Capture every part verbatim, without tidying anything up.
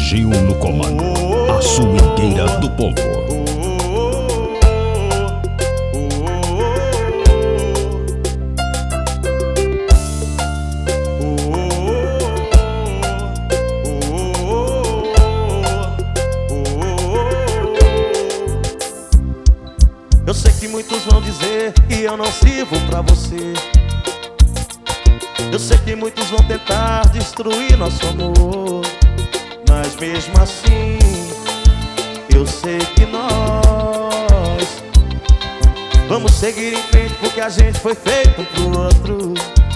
Gil no comando, a swingueira do povo. Eu sei que muitos vão dizer que eu não sirvo pra você. Eu sei que muitos vão tentar destruir nosso amor, mas mesmo assim eu sei que nós vamos seguir em frente, porque a gente foi feito um pro outro.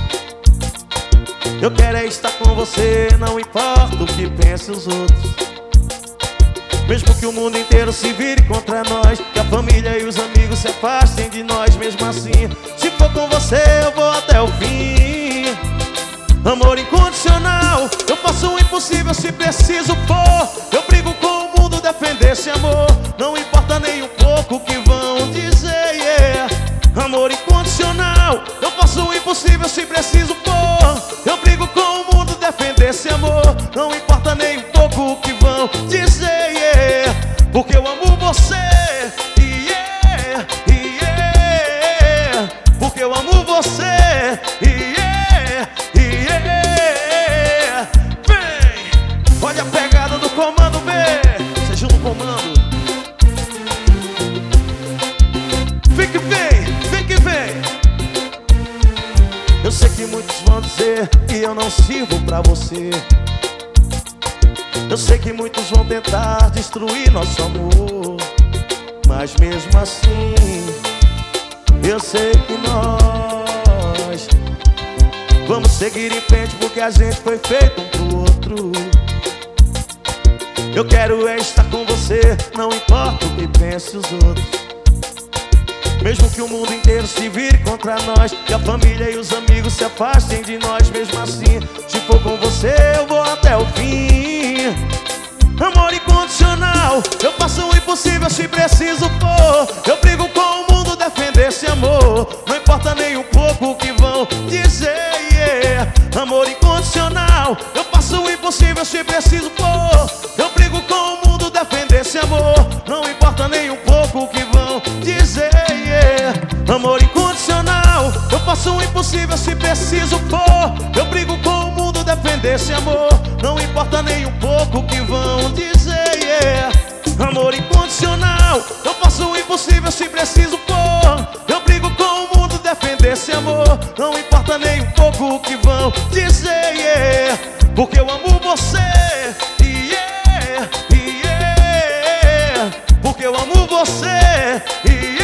Eu quero é estar com você, não importa o que pensem os outros. Mesmo que o mundo inteiro se vire contra nós, que a família e os amigos se afastem de nós, mesmo assim, se for com você eu vou até o fim. Amor incondicional, eu faço o impossível se preciso for. Eu brigo com o mundo, defender esse amor, não importa nem um pouco o que vão dizer, yeah. Amor incondicional, eu faço o impossível se preciso for. Eu brigo com o mundo, defender esse amor, não importa nem um pouco o que vão dizer, yeah. Porque eu amo você, yeah, yeah. Porque eu amo você, yeah, yeah. Vem, olha a pegada do comando B, seja no comando. Vem que vem, vem que vem. Eu sei que muitos vão dizer que eu não sirvo pra você. Eu sei que muitos vão tentar destruir nosso amor, mas mesmo assim eu sei que nós vamos seguir em frente, porque a gente foi feito um pro outro. Eu quero é estar com você, não importa o que pensem os outros. Mesmo que o mundo inteiro se vire contra nós, que a família e os amigos se afastem de nós, mesmo assim, se for com você eu vou até o fim. Amor incondicional, eu faço o impossível se preciso for. Eu brigo com o mundo, defender esse amor, não importa nem um pouco o que vão dizer, yeah. Amor incondicional, eu faço o impossível se preciso for. Eu brigo com o mundo, defender esse amor, não importa nem um pouco o que vão dizer, yeah. Amor incondicional, eu faço o impossível se preciso for. Eu brigo com o mundo, defender esse amor, não importa nem um pouco o que vão dizer, yeah. Amor incondicional, eu faço o impossível se preciso for. Eu brigo com o mundo, defender esse amor, não importa nem um pouco o que vão dizer, yeah. Porque eu amo você, yeah, yeah. Porque eu amo você, yeah.